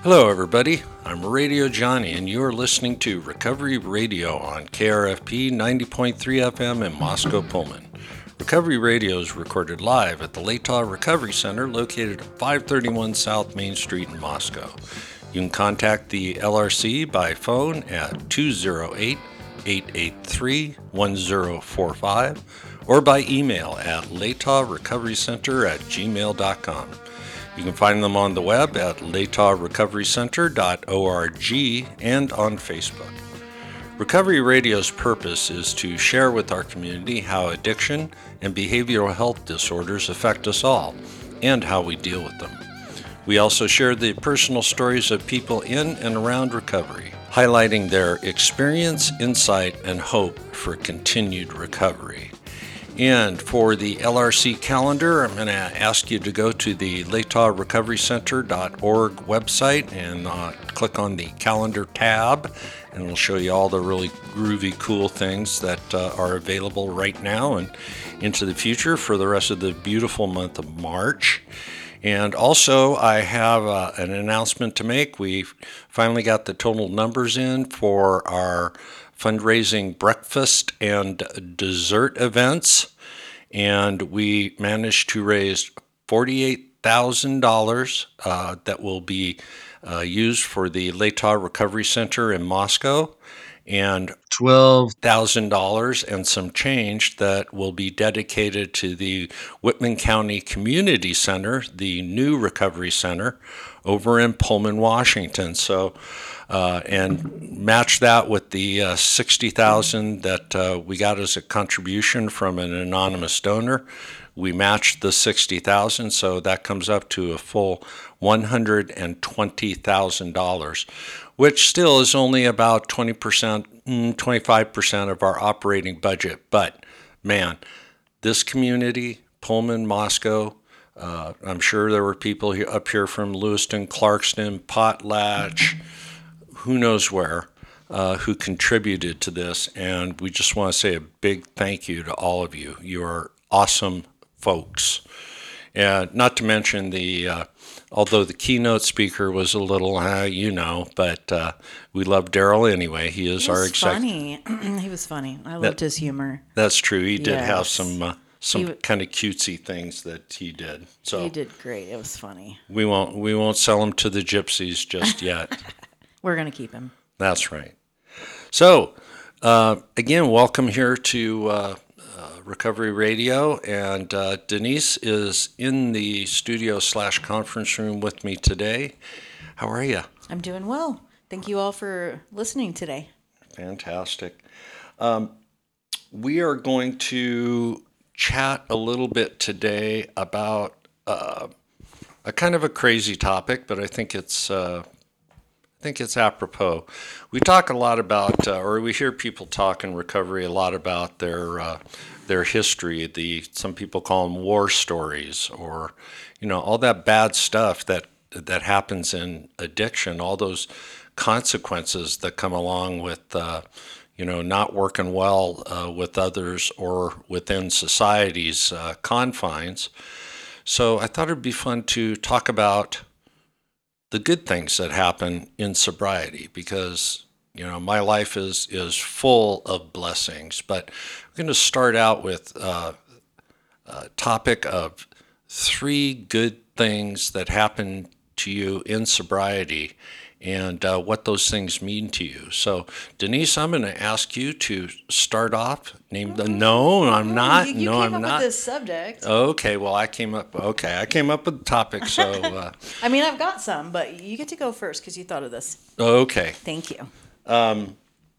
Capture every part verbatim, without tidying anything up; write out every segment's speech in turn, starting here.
Hello, everybody. I'm Radio Johnny, and you're listening to Recovery Radio on K R F P ninety point three F M in Moscow, Pullman. Recovery Radio is recorded live at the Latah Recovery Center located at five thirty-one South Main Street in Moscow. You can contact the L R C by phone at two oh eight, eight eight three, one oh four five or by email at latahrecoverycenter at gmail dot com. You can find them on the web at latah recovery center dot org and on Facebook. Recovery Radio's purpose is to share with our community how addiction and behavioral health disorders affect us all and how we deal with them. We also share the personal stories of people in and around recovery, highlighting their experience, insight, and hope for continued recovery. And for the L R C calendar, I'm going to ask you to go to the latah recovery center dot org website and uh, click on the calendar tab, and it'll show you all the really groovy, cool things that uh, are available right now and into the future for the rest of the beautiful month of March. And also, I have uh, an announcement to make. We finally got the total numbers in for our fundraising breakfast and dessert events, and we managed to raise forty-eight thousand dollars uh, that will be uh, used for the Latah Recovery Center in Moscow, and twelve thousand dollars and some change that will be dedicated to the Whitman County Community Center, the new recovery center over in Pullman, Washington. So, uh, and match that with the uh, sixty thousand dollars that uh, we got as a contribution from an anonymous donor. We matched the sixty thousand dollars, so that comes up to a full one hundred twenty thousand dollars, which still is only about twenty percent, twenty-five percent of our operating budget. But man, this community, Pullman, Moscow, uh, I'm sure there were people here, up here from Lewiston, Clarkston, Potlatch, who knows where, uh, who contributed to this. And we just want to say a big thank you to all of you. You are awesome folks. And not to mention the, uh, although the keynote speaker was a little, uh, you know, but uh, we love Daryl anyway. He is he our was executive. funny. He was funny. I loved that, his humor. That's true. He did yes. have some uh, some w- kind of cutesy things that he did. So he did great. It was funny. We won't we won't sell him to the gypsies just yet. We're gonna keep him. That's right. So uh, again, welcome here to Uh, Recovery Radio, and uh, Denise is in the studio slash conference room with me today. How are you? I'm doing well. Thank you all for listening today. Fantastic. Um, we are going to chat a little bit today about uh, a kind of a crazy topic, but I think it's uh, I think it's apropos. We talk a lot about, uh, or we hear people talk in recovery a lot about their uh, their history. The some people call them war stories, or you know, all that bad stuff that that happens in addiction. All those consequences that come along with uh, you know not working well uh, with others or within society's uh, confines. So I thought it'd be fun to talk about the good things that happen in sobriety, because you know my life is is full of blessings. But we're going to start out with uh, a topic of three good things that happen to you in sobriety, and uh, what those things mean to you. So, Denise, I'm going to ask you to start off. Name the no, I'm not. You, you no, came I'm up not. With this subject. Okay, well, I came up. Okay, I came up with the topic. So, uh, I mean, I've got some, but you get to go first because you thought of this. Okay. Thank you. Um,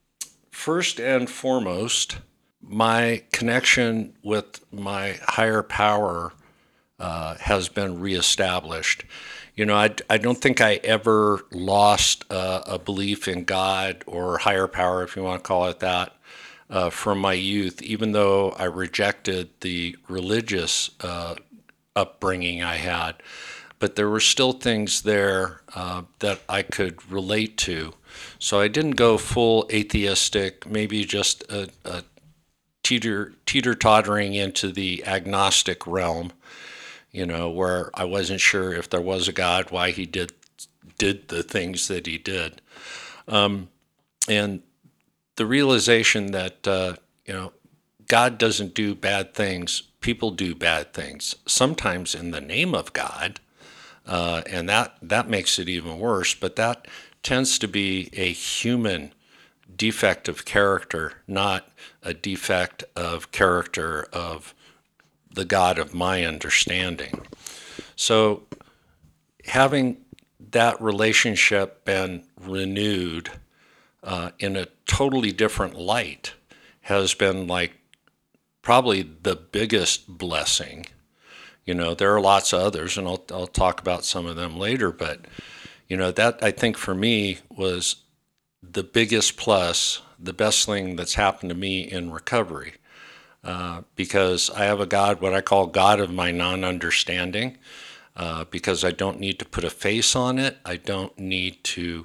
first and foremost, my connection with my higher power uh, has been reestablished. You know, I, I don't think I ever lost uh, a belief in God or higher power, if you want to call it that, uh, from my youth, even though I rejected the religious uh, upbringing I had. But there were still things there uh, that I could relate to. So I didn't go full atheistic, maybe just a, a teeter, teeter-tottering into the agnostic realm. You know, where I wasn't sure if there was a God, why he did did the things that he did. Um, and the realization that, uh, you know, God doesn't do bad things. People do bad things, sometimes in the name of God. Uh, and that, that makes it even worse. But that tends to be a human defect of character, not a defect of character of the God of my understanding. So having that relationship been renewed uh, in a totally different light has been like probably the biggest blessing. You know, there are lots of others, and I'll, I'll talk about some of them later, but, you know, that I think for me was the biggest plus, the best thing that's happened to me in recovery, uh, because I have a God, what I call God of my non-understanding, uh, because I don't need to put a face on it. I don't need to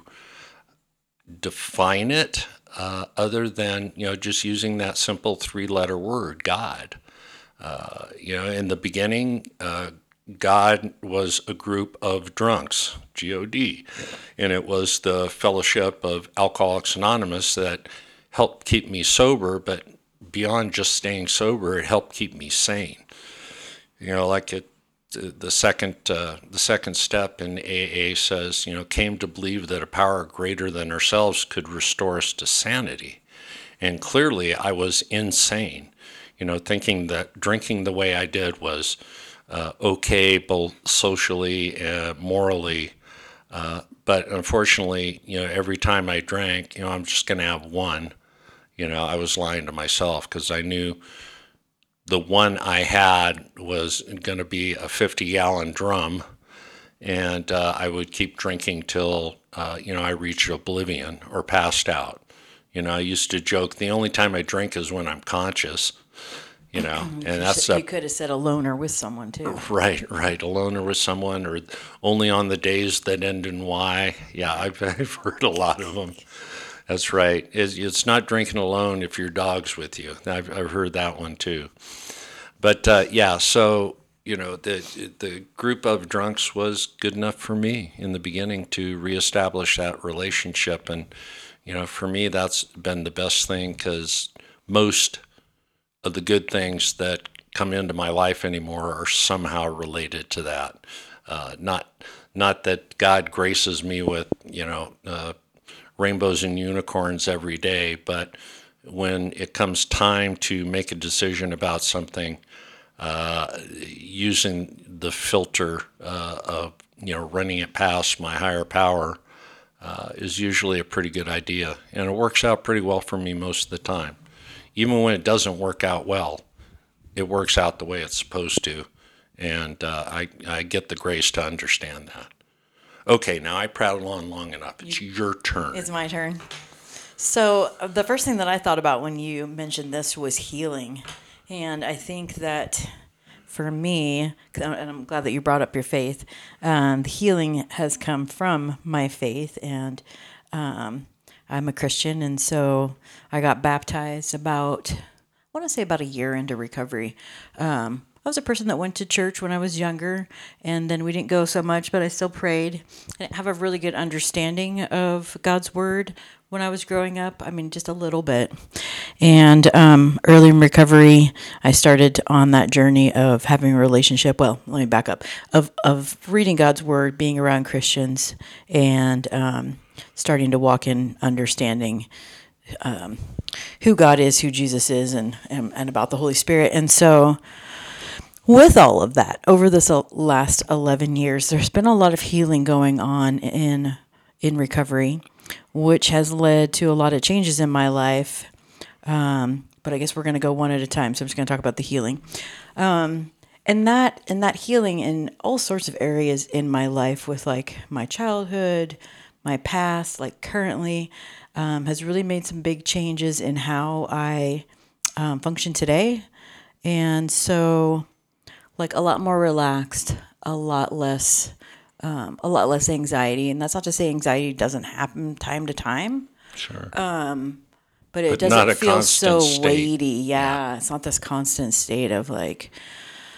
define it uh, other than, you know, just using that simple three-letter word, God. Uh, you know, in the beginning, uh, God was a group of drunks, G O D, and it was the Fellowship of Alcoholics Anonymous that helped keep me sober, but beyond just staying sober, it helped keep me sane. You know, like it, the second uh, the second step in A A says, you know, came to believe that a power greater than ourselves could restore us to sanity. And clearly I was insane, you know, thinking that drinking the way I did was uh, okay, both socially and morally. Uh, but unfortunately, you know, every time I drank, you know, I'm just going to have one. You know, I was lying to myself because I knew the one I had was going to be a fifty-gallon drum, and uh, I would keep drinking till, uh, you know, I reached oblivion or passed out. You know, I used to joke, the only time I drink is when I'm conscious, you know, and that's... You could have said a loner with someone, too. Right, right, a loner with someone, or only on the days that end in Y. Yeah, I've, I've heard a lot of them. That's right. It's, it's not drinking alone if your dog's with you. I've, I've heard that one too. But uh, yeah, so, you know, the the group of drunks was good enough for me in the beginning to reestablish that relationship. And, you know, for me, that's been the best thing because most of the good things that come into my life anymore are somehow related to that. Uh, not not that God graces me with, you know, uh, rainbows and unicorns every day, but when it comes time to make a decision about something, uh, using the filter uh, of, you know, running it past my higher power uh, is usually a pretty good idea. And it works out pretty well for me most of the time. Even when it doesn't work out well, it works out the way it's supposed to. And uh, I, I get the grace to understand that. Okay, now I prattled on long enough. It's your turn. It's my turn. So uh, the first thing that I thought about when you mentioned this was healing. And I think that for me, and I'm glad that you brought up your faith, um, the healing has come from my faith. And um, I'm a Christian, and so I got baptized about, I want to say about a year into recovery. Um I was a person that went to church when I was younger, and then we didn't go so much, but I still prayed. I didn't have a really good understanding of God's word when I was growing up. I mean, just a little bit. And um, early in recovery, I started on that journey of having a relationship. Well, let me back up. Of of reading God's word, being around Christians, and um, starting to walk in understanding um, who God is, who Jesus is, and, and, and about the Holy Spirit. And so with all of that, over this last eleven years, there's been a lot of healing going on in in recovery, which has led to a lot of changes in my life. Um, but I guess we're going to go one at a time. So I'm just going to talk about the healing. Um, and that and that healing in all sorts of areas in my life, with like my childhood, my past, like currently, um, has really made some big changes in how I um, function today. And so, like, a lot more relaxed, a lot less, um, a lot less anxiety. And that's not to say anxiety doesn't happen time to time. Sure. Um, but it But doesn't feel so state. weighty. Yeah, yeah, it's not this constant state of like,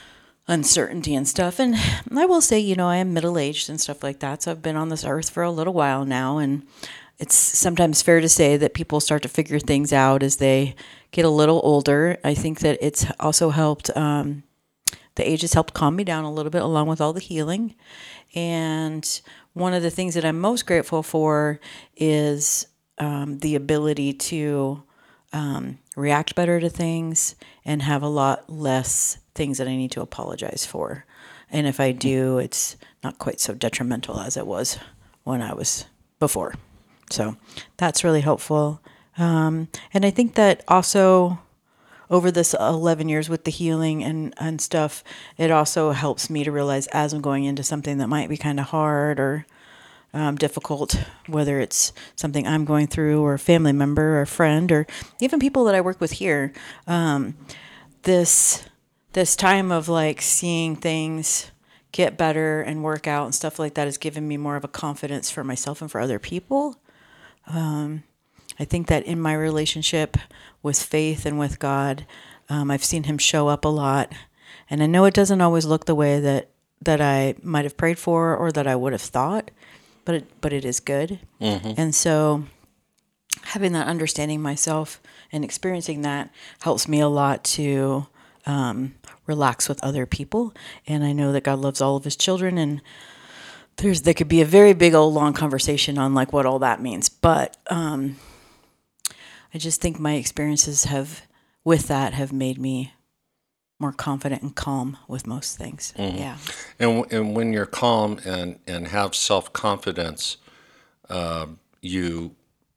uncertainty and stuff. And I will say, you know, I am middle-aged and stuff like that, so I've been on this earth for a little while now, and it's sometimes fair to say that people start to figure things out as they get a little older. I think that it's also helped, um, the age has helped calm me down a little bit along with all the healing. And one of the things that I'm most grateful for is um, the ability to um, react better to things and have a lot less things that I need to apologize for. And if I do, it's not quite so detrimental as it was when I was before. So that's really helpful. Um, and I think that also over this eleven years with the healing and, and stuff, it also helps me to realize as I'm going into something that might be kind of hard or um, difficult, whether it's something I'm going through or a family member or a friend or even people that I work with here, um, this this time of like seeing things get better and work out and stuff like that has given me more of a confidence for myself and for other people. Um, I think that in my relationship with faith and with God, um, I've seen him show up a lot. And I know it doesn't always look the way that, that I might have prayed for or that I would have thought, but it, but it is good. Mm-hmm. And so having that understanding myself and experiencing that helps me a lot to um, relax with other people. And I know that God loves all of his children, and There's there could be a very big old long conversation on like what all that means, but um, I just think my experiences have with that have made me more confident and calm with most things. Mm-hmm. Yeah, and and when you're calm and and have self confidence, uh, you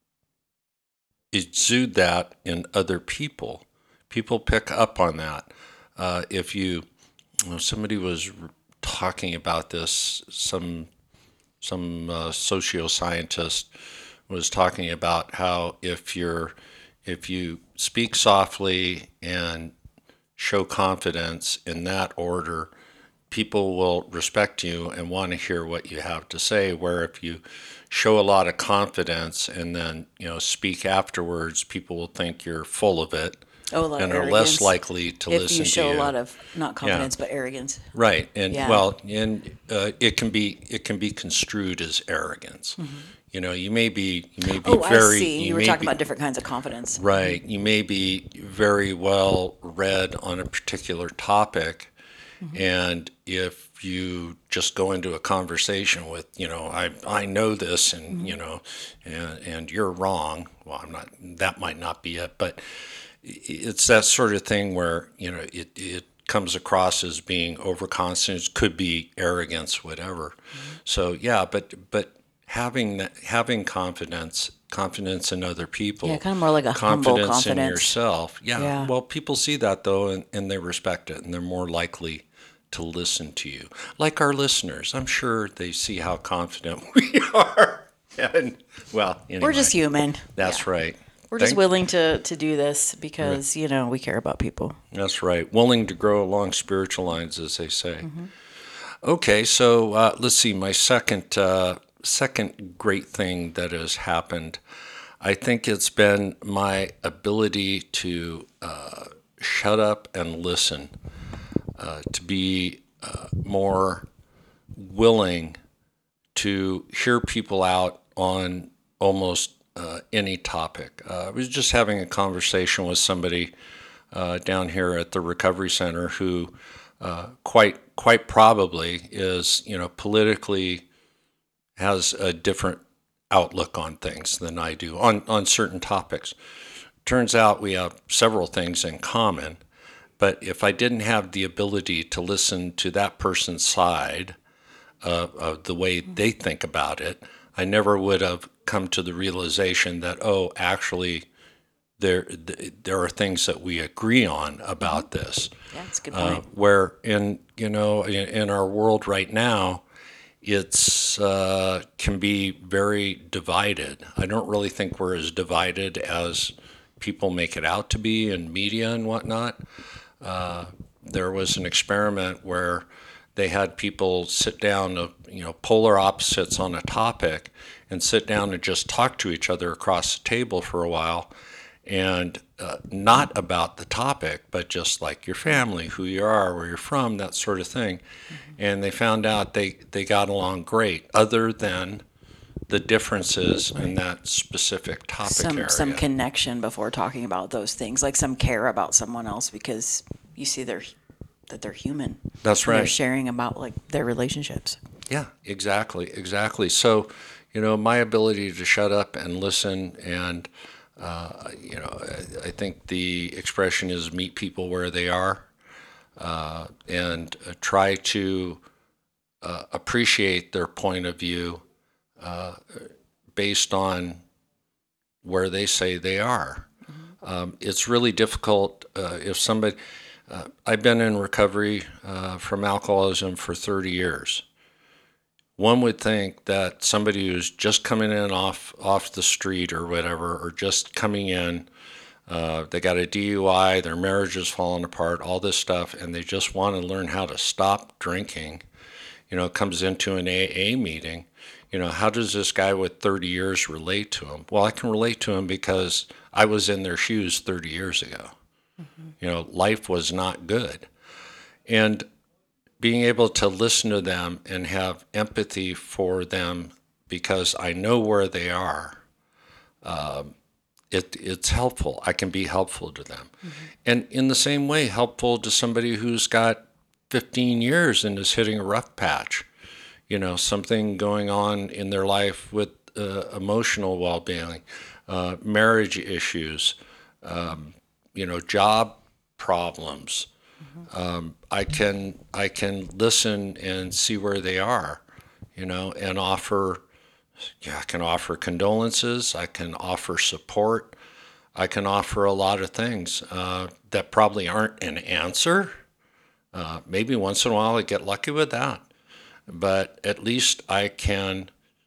exude that in other people. People pick up on that. Uh, if you, you know, somebody was talking about this, some some uh, socio-scientist was talking about how if you're if you speak softly and show confidence in that order, people will respect you and want to hear what you have to say. Where if you show a lot of confidence and then, you know, speak afterwards, people will think you're full of it. Oh, a lot and of are arrogance. less likely to if listen you show to you. a lot of not confidence yeah. but arrogance. Right, and yeah. well, and uh, it can be it can be construed as arrogance. Mm-hmm. You know, you may be you may be oh, very. I see. You, you were may talking be, about different kinds of confidence. Right, you may be very well read on a particular topic, mm-hmm. and if you just go into a conversation with, you know, I I know this, and mm-hmm. you know, and and you're wrong. Well, I'm not. That might not be it, but it's that sort of thing where, you know, it, it comes across as being overconfident, could be arrogance, whatever. Mm-hmm. So yeah, but but having that, having confidence, confidence in other people, yeah, kind of more like a confidence humble confidence in yourself. Yeah. yeah. Well, people see that though, and, and they respect it, and they're more likely to listen to you. Like our listeners, I'm sure they see how confident we are. And well, anyway, we're just human. That's yeah. right. We're just Thank, willing to, to do this because, right. you know, we care about people. That's right. Willing to grow along spiritual lines, as they say. Mm-hmm. Okay, so uh, let's see. My second uh, second great thing that has happened, I think it's been my ability to uh, shut up and listen, uh, to be uh, more willing to hear people out on almost Uh, any topic. Uh, I was just having a conversation with somebody uh, down here at the Recovery Center who uh, quite quite probably is, you know, politically has a different outlook on things than I do on, on certain topics. Turns out we have several things in common, but if I didn't have the ability to listen to that person's side uh, of the way they think about it, I never would have come to the realization that, oh, actually, there there are things that we agree on about this. Yeah, that's a good point. Uh, where in you know in, in our world right now, it's uh, can be very divided. I don't really think we're as divided as people make it out to be in media and whatnot. Uh, there was an experiment where they had people sit down, uh, you know, polar opposites on a topic, and sit down and just talk to each other across the table for a while. and uh, not about the topic, but just like your family, who you are, where you're from, that sort of thing. Mm-hmm. And they found out they, they got along great, other than the differences in that specific topic some, area. Some connection before talking about those things, like some care about someone else because you see they're, that they're human. That's right. They're sharing about like their relationships. Yeah, exactly, exactly. So, you know, my ability to shut up and listen and, uh, you know, I, I think the expression is meet people where they are, uh, and uh, try to uh, appreciate their point of view uh, based on where they say they are. Mm-hmm. Um, it's really difficult uh, if somebody, uh, I've been in recovery uh, from alcoholism for thirty years. One would think that somebody who's just coming in off off the street or whatever, or just coming in, uh, they got a D U I, their marriage is falling apart, all this stuff, and they just want to learn how to stop drinking, you know, comes into an A A meeting. You know, how does this guy with thirty years relate to him? Well, I can relate to him because I was in their shoes thirty years ago. Mm-hmm. You know, life was not good. And being able to listen to them and have empathy for them because I know where they are, um, it, it's helpful. I can be helpful to them. Mm-hmm. And in the same way, helpful to somebody who's got fifteen years and is hitting a rough patch. You know, something going on in their life with uh, emotional well-being, uh, marriage issues, um, you know, job problems. Um, I can I can listen and see where they are, you know, and offer. Yeah, I can offer condolences. I can offer support. I can offer a lot of things uh, that probably aren't an answer. Uh, maybe once in a while I get lucky with that, but at least I can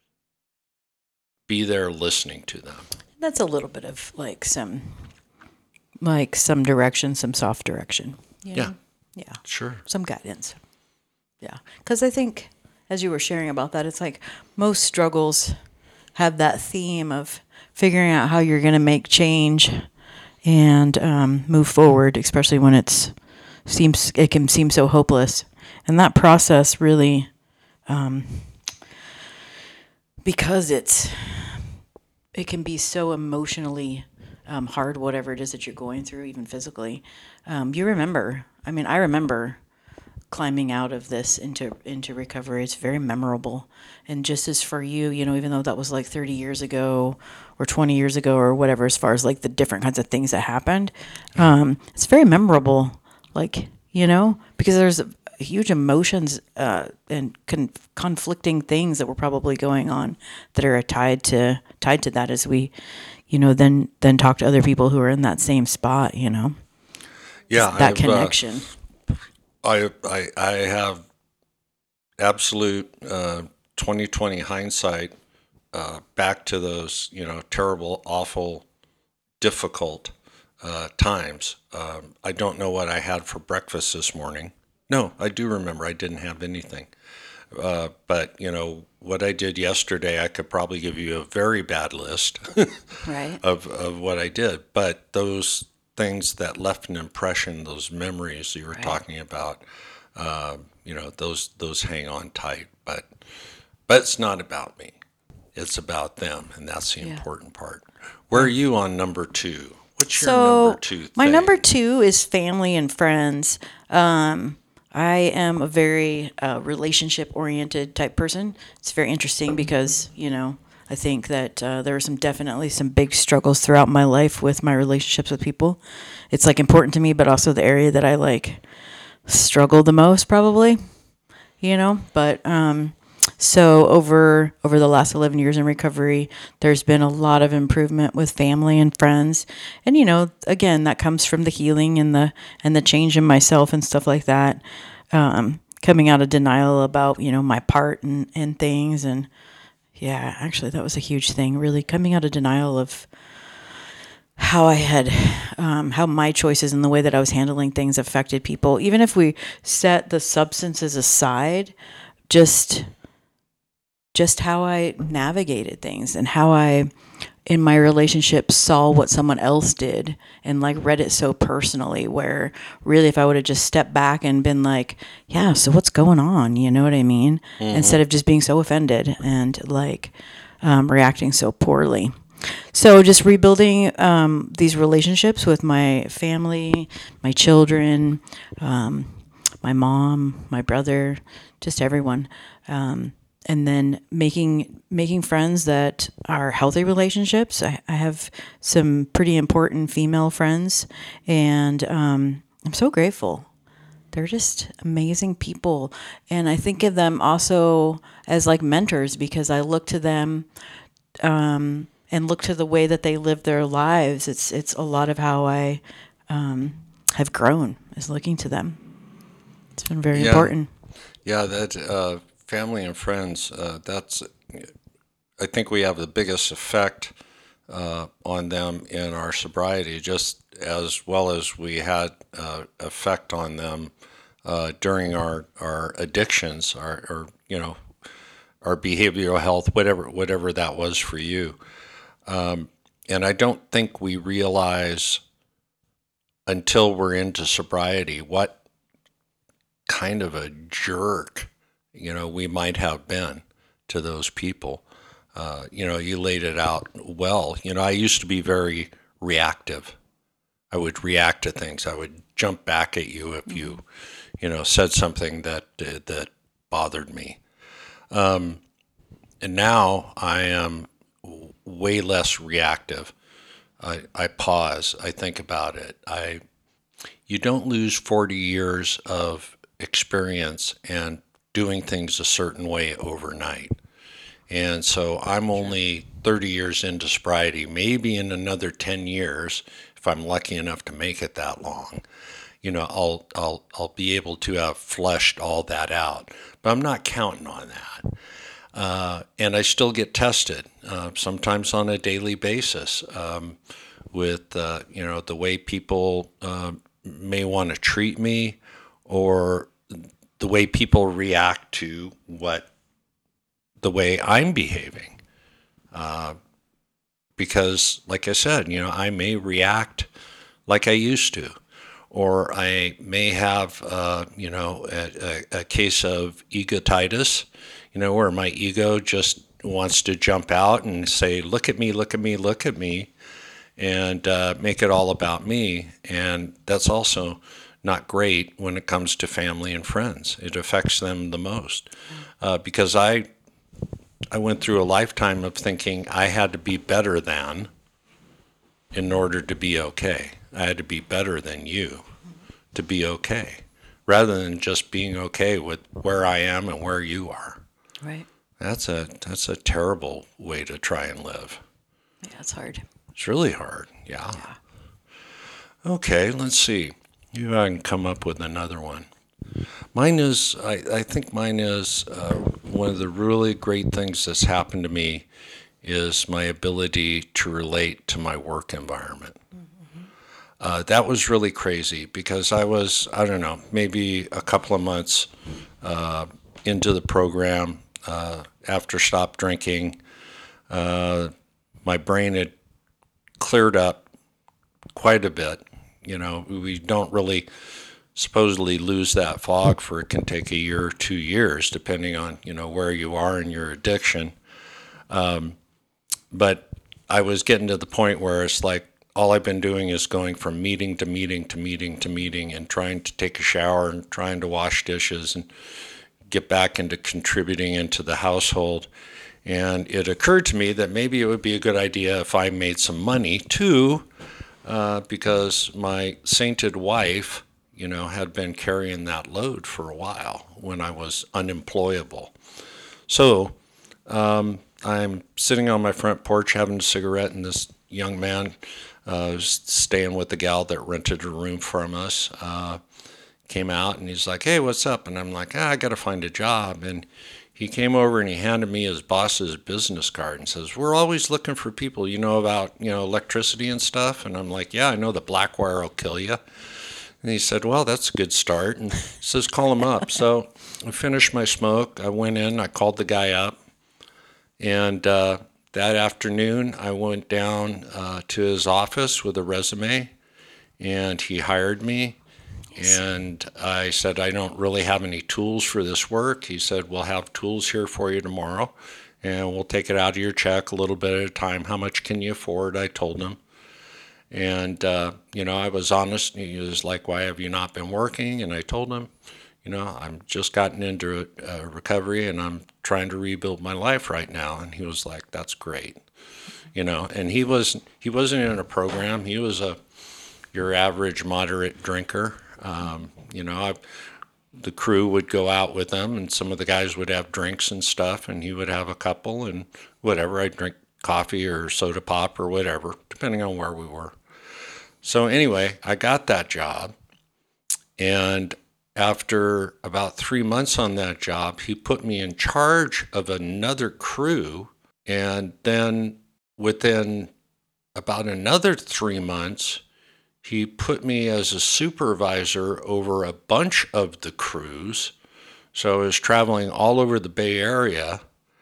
be there listening to them. That's a little bit of like some, like some direction, some soft direction. You know? Yeah. Yeah. Sure. Some guidance. Yeah. Because I think, as you were sharing about that, it's like most struggles have that theme of figuring out how you're going to make change and um, move forward, especially when it's seems it can seem so hopeless. And that process really, um, because it's it can be so emotionally um, hard, whatever it is that you're going through, even physically. Um, you remember, I mean, I remember climbing out of this into into recovery. It's very memorable. And just as for you, you know, even though that was like thirty years ago or twenty years ago or whatever, as far as like the different kinds of things that happened, um, it's very memorable, like, you know, because there's huge emotions uh, and con- conflicting things that were probably going on that are tied to tied to that as we, you know, then then talk to other people who are in that same spot, you know. Yeah, that I've, connection. Uh, I, I I have absolute uh, twenty twenty hindsight uh, back to those, you know, terrible, awful, difficult uh, times. Um, I don't know what I had for breakfast this morning. No, I do remember I didn't have anything. Uh, but, you know, what I did yesterday, I could probably give you a very bad list right. of, of what I did. But those things that left an impression, those memories you were right. talking about, uh, you know, those those hang on tight. But but it's not about me. It's about them, and that's the yeah. important part. Where are you on number two? What's your so number two thing? My number two is family and friends. Um, I am a very uh, relationship-oriented type person. It's very interesting because, you know, I think that uh, there were some definitely some big struggles throughout my life with my relationships with people. It's like important to me, but also the area that I like struggle the most, probably. You know, but um, so over over the last eleven years in recovery, there's been a lot of improvement with family and friends, and you know, again, that comes from the healing and the and the change in myself and stuff like that. Um, coming out of denial about, you know, my part and and things and. Yeah, actually, that was a huge thing, really coming out of denial of how I had, um, how my choices and the way that I was handling things affected people. Even if we set the substances aside, just, just how I navigated things and how I in my relationship saw what someone else did and like read it so personally, where really if I would have just stepped back and been like, yeah, so what's going on? You know what I mean? Mm-hmm. Instead of just being so offended and like um, reacting so poorly. So just rebuilding um, these relationships with my family, my children, um, my mom, my brother, just everyone. Um, and then making making friends that are healthy relationships. I, I have some pretty important female friends, and um, I'm so grateful. They're just amazing people. And I think of them also as like mentors, because I look to them um, and look to the way that they live their lives. It's it's a lot of how I um, have grown, is looking to them. It's been very Yeah. important. Yeah, that uh, family and friends, uh, that's, I think we have the biggest effect uh, on them in our sobriety, just as well as we had uh, effect on them uh, during our, our addictions, our, or, you know, our behavioral health, whatever whatever that was for you. Um, and I don't think we realize until we're into sobriety what kind of a jerk, you know, we might have been to those people. Uh, you know, you laid it out well. You know, I used to be very reactive. I would react to things. I would jump back at you if you, you know, said something that uh, that bothered me. Um, and now I am way less reactive. I, I pause. I think about it. I you don't lose forty years of experience and doing things a certain way overnight. And so I'm only thirty years into sobriety. Maybe in another ten years, if I'm lucky enough to make it that long, you know, I'll I'll I'll be able to have fleshed all that out. But I'm not counting on that. Uh, and I still get tested, uh, sometimes on a daily basis, um, with uh, you know, the way people uh, may want to treat me, or the way people react to what the way I'm behaving. Uh, because, like I said, you know, I may react like I used to, or I may have, uh, you know, a, a, a case of egotitis, you know, where my ego just wants to jump out and say, look at me, look at me, look at me, and uh, make it all about me. And that's also not great when it comes to family and friends. It affects them the most, uh, because I I went through a lifetime of thinking I had to be better than in order to be okay. I had to be better than you to be okay, rather than just being okay with where I am and where you are. Right. That's a that's a terrible way to try and live. Yeah, it's hard. It's really hard. Yeah. Yeah. Okay, let's see. You I can come up with another one. Mine is, I, I think mine is uh, one of the really great things that's happened to me is my ability to relate to my work environment. Mm-hmm. Uh, that was really crazy because I was, I don't know, maybe a couple of months uh, into the program uh, after stop drinking. Uh, my brain had cleared up quite a bit. You know, we don't really supposedly lose that fog for it can take a year or two years, depending on, you know, where you are in your addiction. Um, but I was getting to the point where it's like all I've been doing is going from meeting to meeting to meeting to meeting and trying to take a shower and trying to wash dishes and get back into contributing into the household. And it occurred to me that maybe it would be a good idea if I made some money too, uh, because my sainted wife, you know, had been carrying that load for a while when I was unemployable. So um, I'm sitting on my front porch having a cigarette, and this young man uh, was staying with the gal that rented a room from us, uh, came out, and he's like, hey, what's up? And I'm like, ah, I got to find a job. And he came over and he handed me his boss's business card and says, we're always looking for people, you know, about, you know, electricity and stuff. And I'm like, yeah, I know the black wire will kill you. And he said, well, that's a good start. And he says, call him up. So I finished my smoke. I went in, I called the guy up. And uh, that afternoon, I went down uh, to his office with a resume, and he hired me. And I said, I don't really have any tools for this work. He said, we'll have tools here for you tomorrow, and we'll take it out of your check a little bit at a time. How much can you afford? I told him. And, uh, you know, I was honest. He was like, why have you not been working? And I told him, you know, I'm just gotten into uh, recovery, and I'm trying to rebuild my life right now. And he was like, that's great. You know, and he was, he wasn't in a program. He was a, your average moderate drinker. Um, you know, I, the crew would go out with them, and some of the guys would have drinks and stuff, and he would have a couple, and whatever. I'd drink coffee or soda pop or whatever, depending on where we were. So anyway, I got that job, and after about three months on that job, he put me in charge of another crew, and then within about another three months, he put me as a supervisor over a bunch of the crews. So I was traveling all over the Bay Area,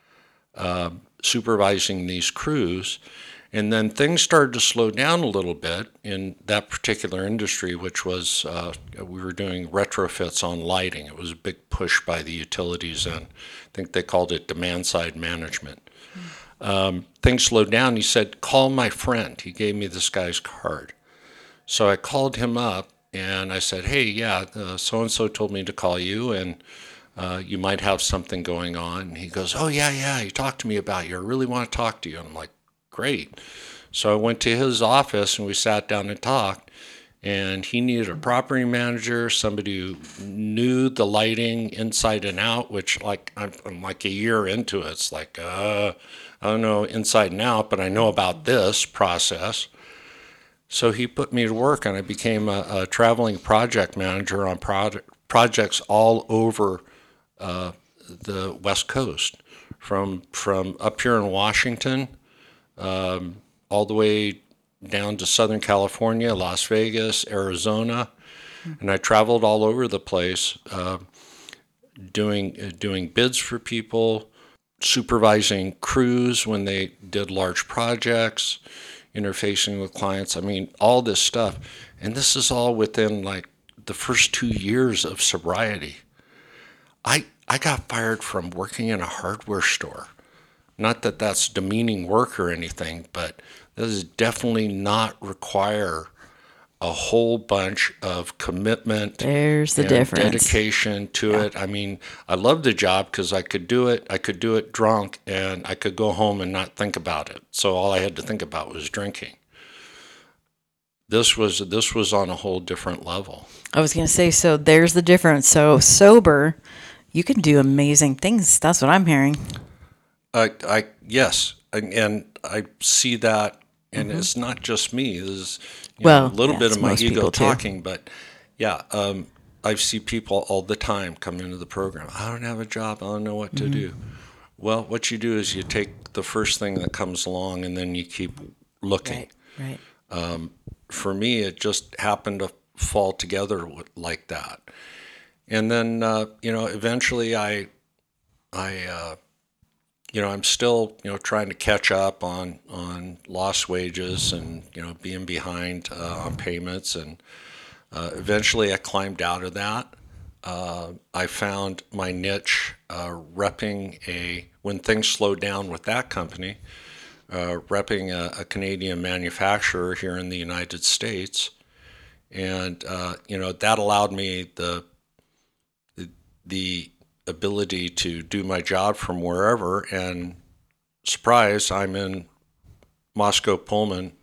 uh, supervising these crews. And then things started to slow down a little bit in that particular industry, which was, uh, we were doing retrofits on lighting. It was a big push by the utilities, and I think they called it demand side management. Mm. Um, things slowed down. He said, call my friend. He gave me this guy's card. So I called him up, and I said, hey, yeah, uh, so-and-so told me to call you, and uh, you might have something going on. And he goes, oh, yeah, yeah, he talked to me about you. I really want to talk to you. And I'm like, great. So I went to his office, and we sat down and talked, and he needed a property manager, somebody who knew the lighting inside and out, which like I'm, I'm like a year into it. It's like, uh, I don't know inside and out, but I know about this process. So he put me to work, and I became a, a traveling project manager on pro- projects all over uh, the West Coast, from from up here in Washington, um, all the way down to Southern California, Las Vegas, Arizona, and I traveled all over the place, uh, doing uh, doing bids for people, supervising crews when they did large projects, interfacing with clients. I mean, all this stuff. And this is all within like the first two years of sobriety. I I got fired from working in a hardware store. Not that that's demeaning work or anything, but that does definitely not require a whole bunch of commitment. There's the and difference. Dedication to yeah. it. I mean, I loved the job because I could do it. I could do it drunk, and I could go home and not think about it. So all I had to think about was drinking. This was this was on a whole different level. I was going to say, so there's the difference. So sober, you can do amazing things. That's what I'm hearing. I, I yes, and, and I see that. And mm-hmm. it's not just me. There's you well, know, a little yeah, bit of my ego talking, too. but yeah, um, I see people all the time come into the program. I don't have a job. I don't know what to mm-hmm. do. Well, what you do is you take the first thing that comes along, and then you keep looking. Right. Right. Um, for me, it just happened to fall together like that, and then uh, you know, eventually, I, I. Uh, You know, I'm still, you know, trying to catch up on, on lost wages and, you know, being behind uh, on payments. And uh, eventually I climbed out of that. Uh, I found my niche uh, repping a, when things slowed down with that company, uh, repping a, a Canadian manufacturer here in the United States. And, uh, you know, that allowed me the, the, the ability to do my job from wherever, and surprise, I'm in Moscow Pullman,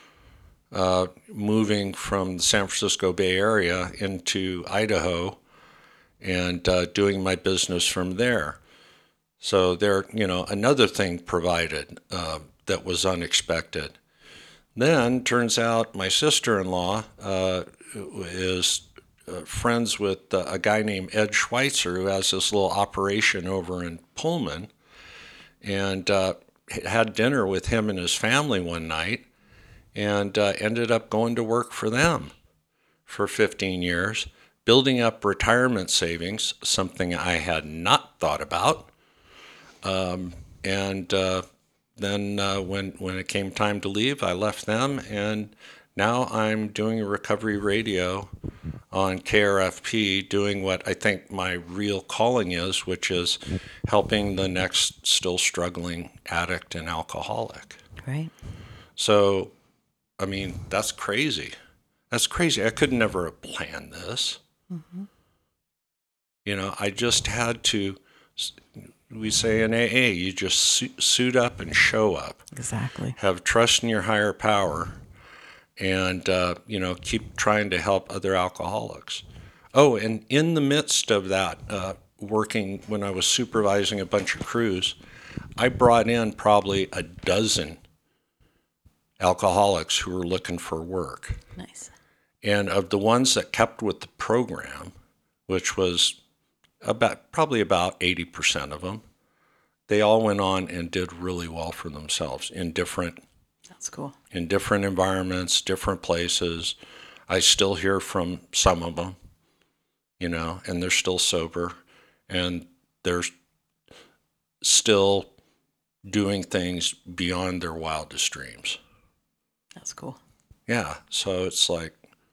uh, moving from the San Francisco Bay Area into Idaho, and uh, doing my business from there. So there, you know, another thing provided uh, that was unexpected. Then turns out my sister-in-law uh, is Uh, friends with uh, a guy named Ed Schweitzer, who has this little operation over in Pullman, and uh, had dinner with him and his family one night, and uh, ended up going to work for them for fifteen years, building up retirement savings, something I had not thought about, um, and uh, then uh, when when it came time to leave, I left them, and now I'm doing recovery radio on K R F P, doing what I think my real calling is, which is helping the next still struggling addict and alcoholic. Right. So, I mean, that's crazy. That's crazy. I could never have planned this. Mm-hmm. You know, I just had to, we say in A A, you just suit up and show up. Exactly. Have trust in your higher power, and, uh, you know, keep trying to help other alcoholics. Oh, and in the midst of that, uh, working when I was supervising a bunch of crews, I brought in probably a dozen alcoholics who were looking for work. Nice. And of the ones that kept with the program, which was about probably about eighty percent of them, they all went on and did really well for themselves in different That's cool. in different environments, different places. I still hear from some of them, you know, and they're still sober, and they're still doing things beyond their wildest dreams. That's cool. Yeah, so it's like,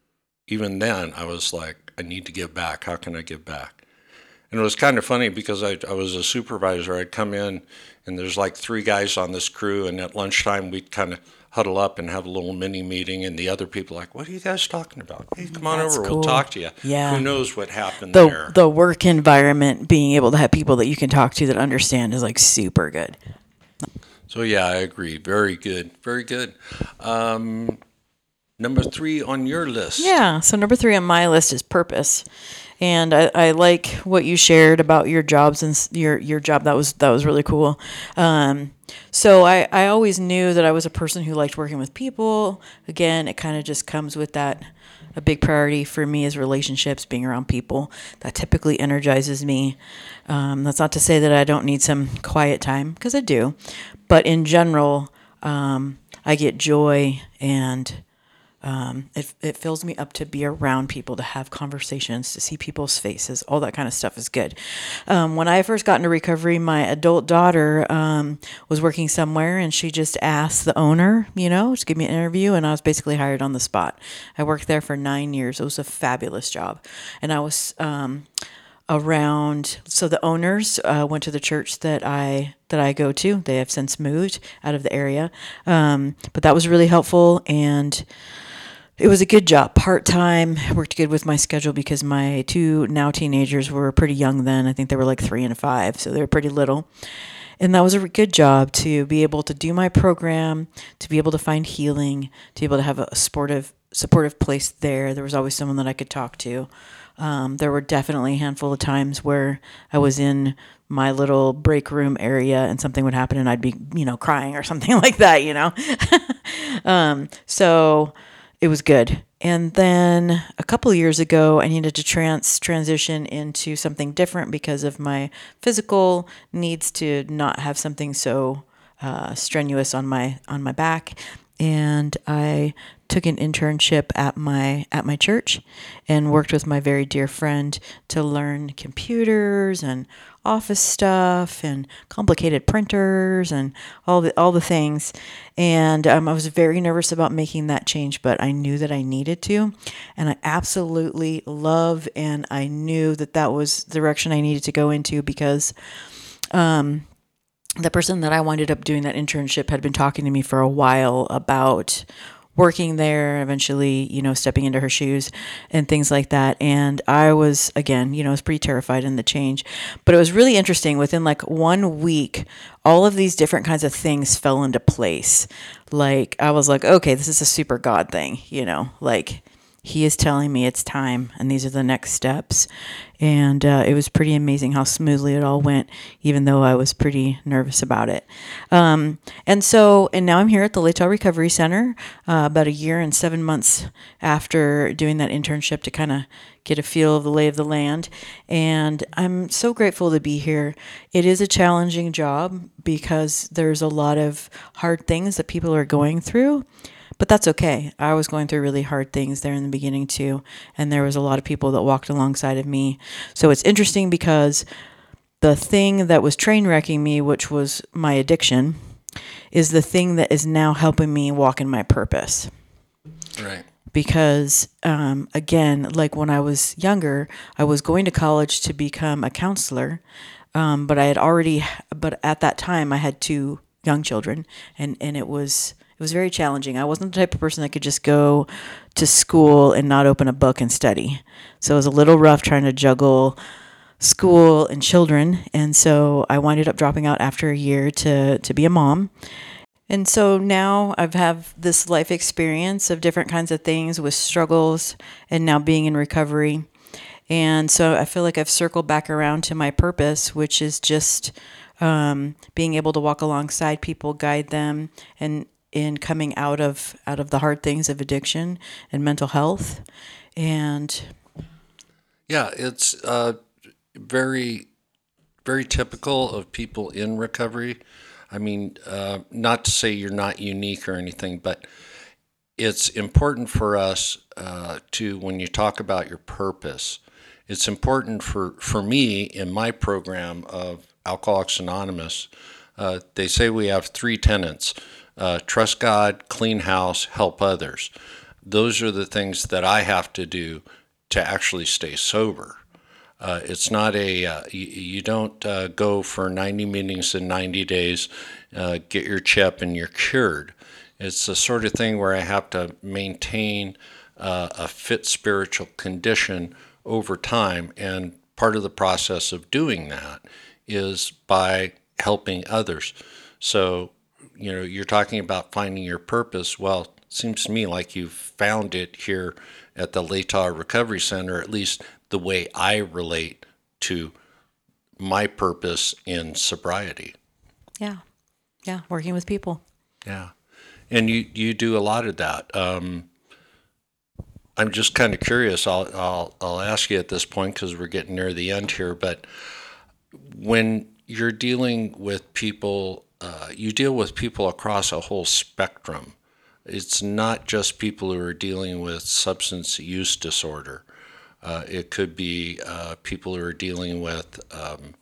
even then, I was like, I need to give back. How can I give back? And it was kind of funny because I, I was a supervisor. I'd come in, and there's like three guys on this crew, and at lunchtime, we'd kind of huddle up and have a little mini meeting, and the other people are like, what are you guys talking about? Hey, come on That's over. cool. We'll talk to you. Yeah. Who knows what happened The there? the work environment, being able to have people that you can talk to that understand is like super good. So, yeah, I agree. Very good. Very good. Um, number three on your list. Yeah. So number three on my list is purpose. And I, I like what you shared about your jobs and s- your your job. That was that was really cool. Um, so I, I always knew that I was a person who liked working with people. Again, it kind of just comes with that. A big priority for me is relationships, being around people. That typically energizes me. Um, that's not to say that I don't need some quiet time, because I do. But in general, um, I get joy, and Um, it, it fills me up to be around people, to have conversations, to see people's faces. All that kind of stuff is good. Um, when I first got into recovery, my adult daughter um, was working somewhere, and she just asked the owner, you know, to give me an interview, and I was basically hired on the spot. I worked there for nine years. It was a fabulous job. And I was um, around, so the owners uh, went to the church that I that I go to. They have since moved out of the area. Um, but that was really helpful, and it was a good job, part-time. It worked good with my schedule because my two now teenagers were pretty young then. I think they were like three and five, so they were pretty little. And that was a good job to be able to do my program, to be able to find healing, to be able to have a supportive, supportive place there. There was always someone that I could talk to. Um, there were definitely a handful of times where I was in my little break room area and something would happen and I'd be, you know, crying or something like that, you know. um, so... It was good. And then a couple of years ago, I needed to trans transition into something different because of my physical needs to not have something so uh, strenuous on my on my back. And I took an internship at my at my church and worked with my very dear friend to learn computers and office stuff and complicated printers and all the all the things. And um, I was very nervous about making that change, but I knew that I needed to, and I absolutely love, and I knew that that was the direction I needed to go into, because um, the person that I wound up doing that internship had been talking to me for a while about working there, eventually, you know, stepping into her shoes and things like that. And I was, again, you know, I was pretty terrified in the change. But it was really interesting. Within like one week, all of these different kinds of things fell into place. Like, I was like, okay, this is a super God thing, you know, like he is telling me it's time and these are the next steps. And uh, it was pretty amazing how smoothly it all went, even though I was pretty nervous about it. Um, and so, and now I'm here at the Latah Recovery Center uh, about a year and seven months after doing that internship to kind of get a feel of the lay of the land. And I'm so grateful to be here. It is a challenging job because there's a lot of hard things that people are going through. But that's okay. I was going through really hard things there in the beginning too. And there was a lot of people that walked alongside of me. So it's interesting because the thing that was train wrecking me, which was my addiction, is the thing that is now helping me walk in my purpose. Right. Because, um, again, like when I was younger, I was going to college to become a counselor, um, but I had already, but at that time I had two young children, and, and it was, it was very challenging. I wasn't the type of person that could just go to school and not open a book and study. So it was a little rough trying to juggle school and children. And so I winded up dropping out after a year to, to be a mom. And so now I've have this life experience of different kinds of things with struggles and now being in recovery. And so I feel like I've circled back around to my purpose, which is just um, being able to walk alongside people, guide them, and in coming out of out of the hard things of addiction and mental health. And yeah, it's uh, very, very typical of people in recovery. I mean, uh, not to say you're not unique or anything, but it's important for us uh, to, when you talk about your purpose, it's important for, for me in my program of Alcoholics Anonymous, uh, they say we have three tenets, uh, trust God, clean house, help others. Those are the things that I have to do to actually stay sober. Uh, it's not a, uh, you, you don't uh, go for ninety meetings in ninety days, uh, get your chip and you're cured. It's the sort of thing where I have to maintain uh, a fit spiritual condition over time. And part of the process of doing that is by helping others. So, you know, you're talking about finding your purpose. Well, it seems to me like you've found it here at the Latah Recovery Center, at least the way I relate to my purpose in sobriety. yeah, yeah, working with people. Yeah. And you, you do a lot of that. Um, I'm just kind of curious. I'll, I'll, I'll ask you at this point because we're getting near the end here, but when you're dealing with people, uh, you deal with people across a whole spectrum. It's not just people who are dealing with substance use disorder. Uh, it could be uh, people who are dealing with um,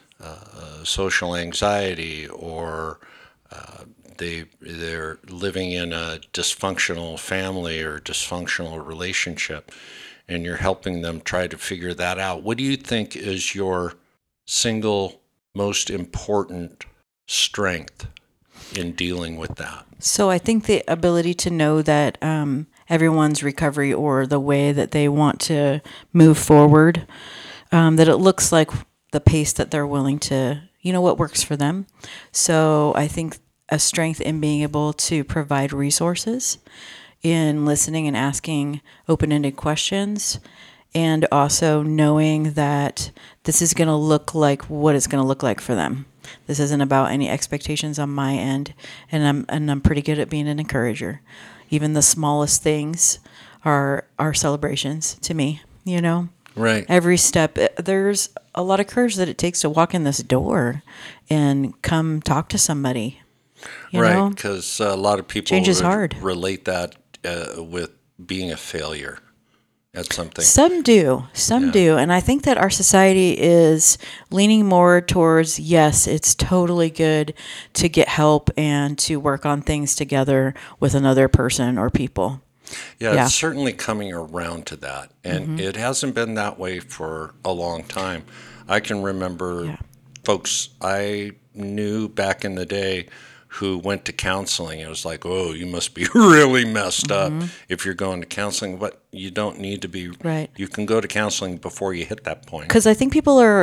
uh, social anxiety, or uh, they, they're living in a dysfunctional family or dysfunctional relationship, and you're helping them try to figure that out. What do you think is your single most important strength in dealing with that? So I think the ability to know that um, everyone's recovery or the way that they want to move forward, um, that it looks like the pace that they're willing to, you know, what works for them. So I think a strength in being able to provide resources, in listening and asking open-ended questions, and also knowing that this is going to look like what it's going to look like for them. This isn't about any expectations on my end, and I'm and I'm pretty good at being an encourager. Even the smallest things are are celebrations to me, you know? Right. Every step, there's a lot of courage that it takes to walk in this door and come talk to somebody, you right, know? because a lot of people Change is would hard. relate that uh, with being a failure at something. Some do. Some Yeah. do. And I think that our society is leaning more towards, yes, it's totally good to get help and to work on things together with another person or people. Yeah, Yeah. it's certainly coming around to that. And Mm-hmm. it hasn't been that way for a long time. I can remember Yeah. folks I knew back in the day who went to counseling. It was like, oh, you must be really messed Mm-hmm. up if you're going to counseling. But you don't need to be. Right. You can go to counseling before you hit that point. Because I think people are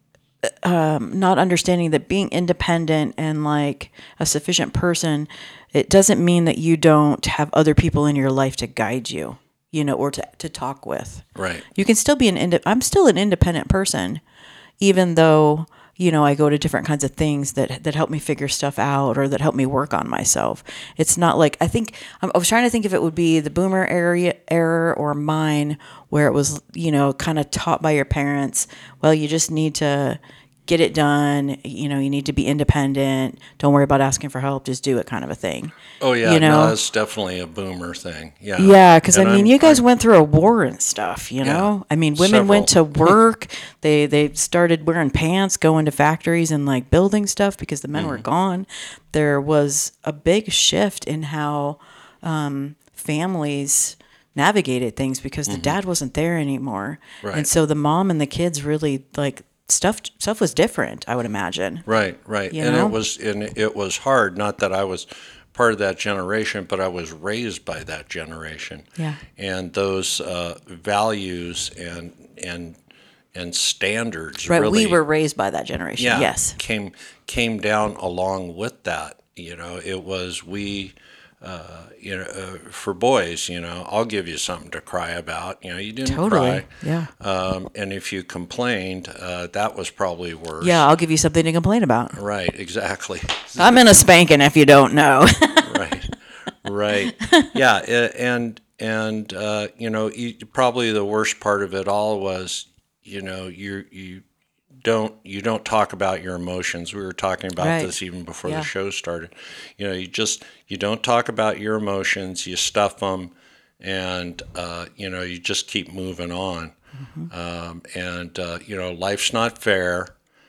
um, not understanding that being independent and like a sufficient person, it doesn't mean that you don't have other people in your life to guide you, you know, or to, to talk with. Right. You can still be an inde- I'm still an independent person, even though, you know, I go to different kinds of things that that help me figure stuff out or that help me work on myself. It's not like, I think, I was trying to think if it would be the boomer area error or mine, where it was, you know, kind of taught by your parents, well, you just need to get it done. You know, you need to be independent. Don't worry about asking for help. Just do it, kind of a thing. Oh yeah, you know? no, that's definitely a boomer thing. Yeah, yeah, because I mean, I'm, you guys I'm, went through a war and stuff. You know, yeah, I mean, women several. went to work. they they started wearing pants, going to factories and like building stuff because the men mm-hmm. were gone. There was a big shift in how um, families navigated things because the mm-hmm. dad wasn't there anymore, right. and so the mom and the kids really like. Stuff stuff was different, I would imagine. Right, right, you and know? it was and it was hard. Not that I was part of that generation, but I was raised by that generation. Yeah, and those uh, values and and and standards. Right, really, we were raised by that generation. Yeah, yes, came came down along with that. You know, it was we. Uh, you know, uh, for boys, you know, I'll give you something to cry about. You know, you didn't totally. cry. Yeah. Um, and if you complained, uh, that was probably worse. Yeah, I'll give you something to complain about. Right, exactly. I'm in a spanking if you don't know. Right, right. Yeah, and, and uh, you know, probably the worst part of it all was, you know, you you don't you don't talk about your emotions. We were talking about right. this even before yeah. the show started. You know, you just you don't talk about your emotions. You stuff them, and uh, you know, you just keep moving on. Mm-hmm. Um, and uh, you know, life's not fair,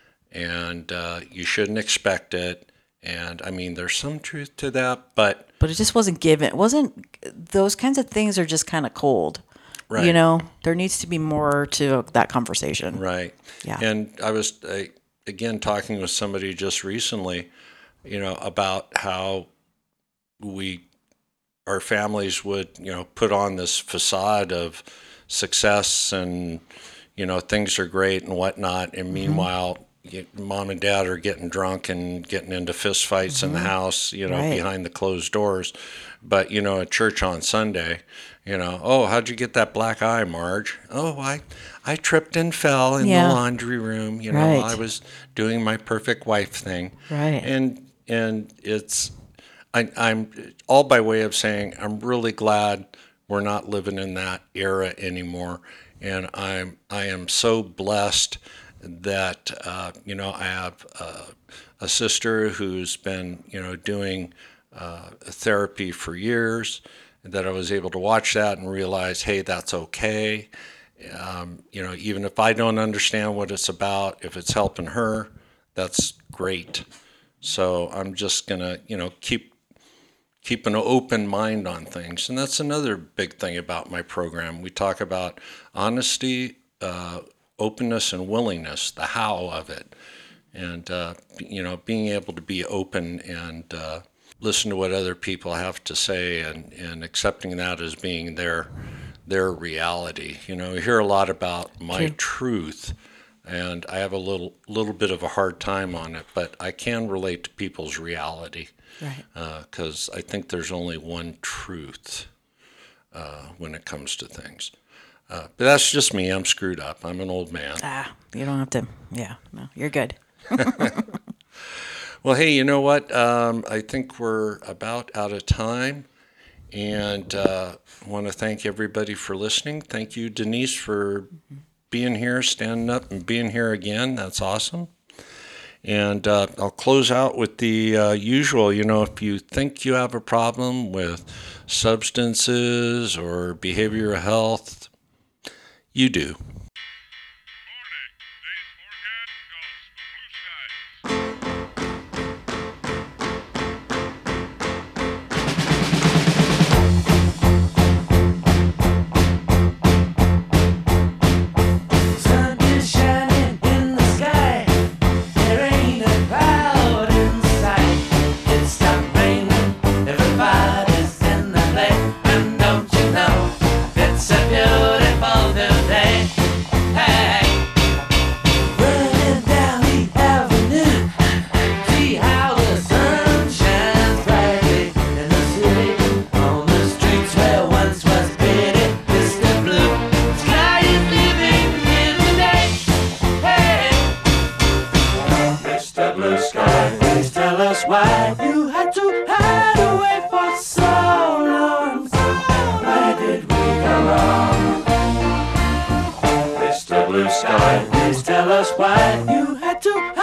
and uh, you shouldn't expect it. And I mean, there's some truth to that, but but it just wasn't given. It wasn't those kinds of things are just kind of cold. Right. You know, there needs to be more to that conversation. Right. Yeah. And I was, I, again, talking with somebody just recently, you know, about how we, our families would, you know, put on this facade of success and, you know, things are great and whatnot. And meanwhile, mm-hmm. mom and dad are getting drunk and getting into fist fights mm-hmm. in the house, you know, right. behind the closed doors. But, you know, at church on Sunday, you know, oh, how'd you get that black eye, Marge? Oh, I I tripped and fell in yeah. the laundry room. You know, right. I was doing my perfect wife thing. Right. And and it's, I, I'm all by way of saying I'm really glad we're not living in that era anymore. And I'm I am so blessed that, uh, you know, I have uh, a sister who's been, you know, doing uh, therapy for years, that I was able to watch that and realize, hey, that's okay. Um, you know, even if I don't understand what it's about, if it's helping her, that's great. So I'm just gonna, you know, keep keep an open mind on things. And that's another big thing about my program. We talk about honesty, uh, openness, and willingness, the how of it. And, uh, you know, being able to be open and uh, listen to what other people have to say and, and accepting that as being their their reality. You know, you hear a lot about my okay. truth, and I have a little little bit of a hard time on it, but I can relate to people's reality. Right. Because uh, I think there's only one truth uh, when it comes to things. Uh, but that's just me. I'm screwed up. I'm an old man. Ah, you don't have to. Yeah, no, you're good. Well, hey, you know what? Um, I think we're about out of time. And uh, I want to thank everybody for listening. Thank you, Denise, for being here, standing up and being here again. That's awesome. And uh, I'll close out with the uh, usual, you know, if you think you have a problem with substances or behavioral health, you do. Why you had to hide away for so long? Where did we go wrong? Mister Blue Sky, please tell us why you had to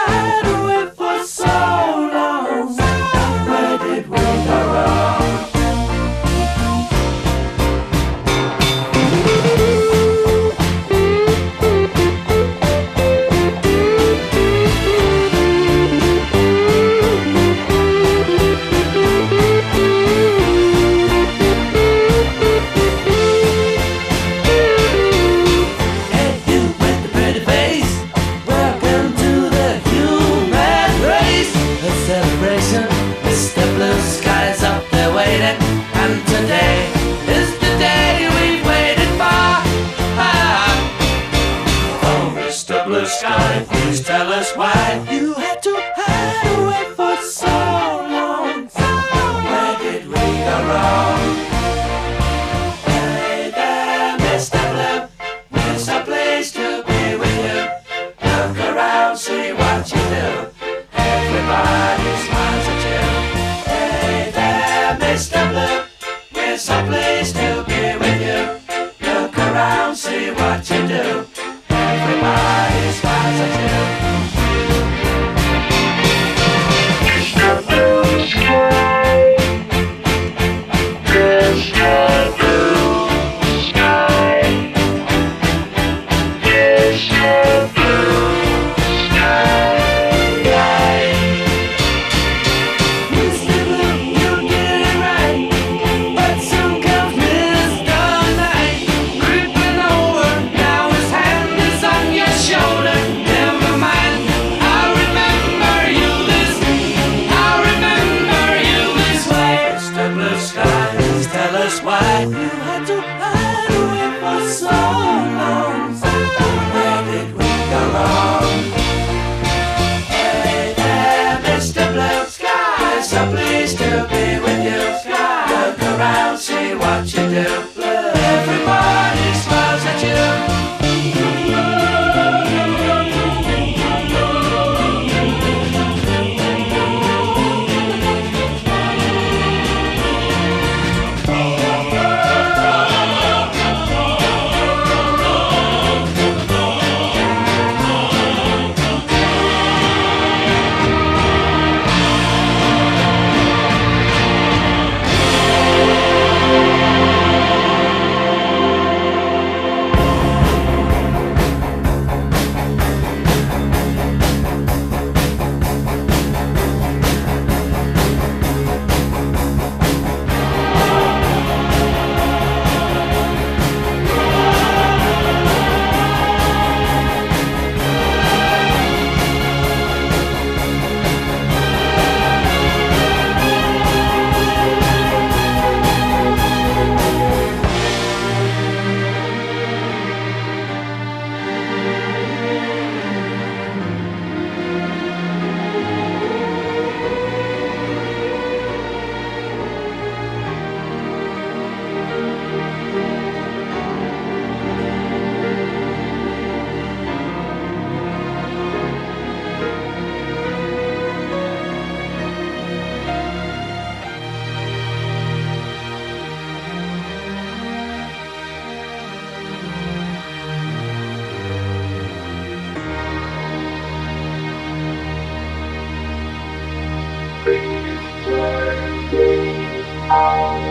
tell us why you had to hide away for so long. Where did we go wrong? Hey there, Mister Blue, there's a place to be with you. Look around, see what you do. Everybody smiles at you. Hey there, Mister Blue, there's a place to be with you. Look around, see what you do. Everybody smiles at you. Mister Blue Sky, Mister Blue Sky, Mister Blue Sky. Mister Blue, you get it right, but soon comes Mister Night, creeping over. Now his hand is on your shoulder. Never mind, I remember you this, I remember you this way. Mister Blue Skies, tell us why you had to hide away for so long. Where did we go wrong? Hey there, Mister Blue Sky, so pleased to be with you. Look around, see what you do. Everybody smiles at you. Please, please, please.